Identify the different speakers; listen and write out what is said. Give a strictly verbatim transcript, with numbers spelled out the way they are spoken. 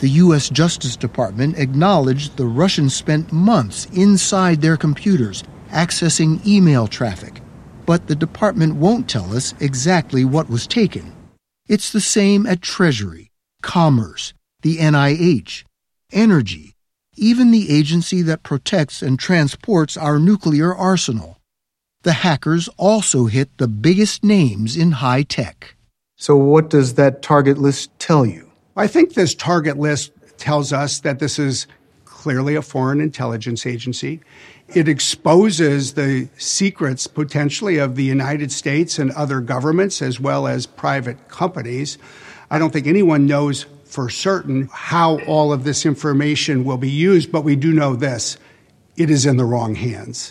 Speaker 1: The U S Justice Department acknowledged the Russians spent months inside their computers accessing email traffic, but the department won't tell us exactly what was taken. It's the same at Treasury, Commerce, the N I H, Energy, even the agency that protects and transports our nuclear arsenal. The hackers also hit the biggest names in high tech.
Speaker 2: So what does that target list tell you?
Speaker 3: I think this target list tells us that this is clearly a foreign intelligence agency. It exposes the secrets potentially of the United States and other governments as well as private companies. I don't think anyone knows for certain how all of this information will be used, but we do know this: it is in the wrong hands.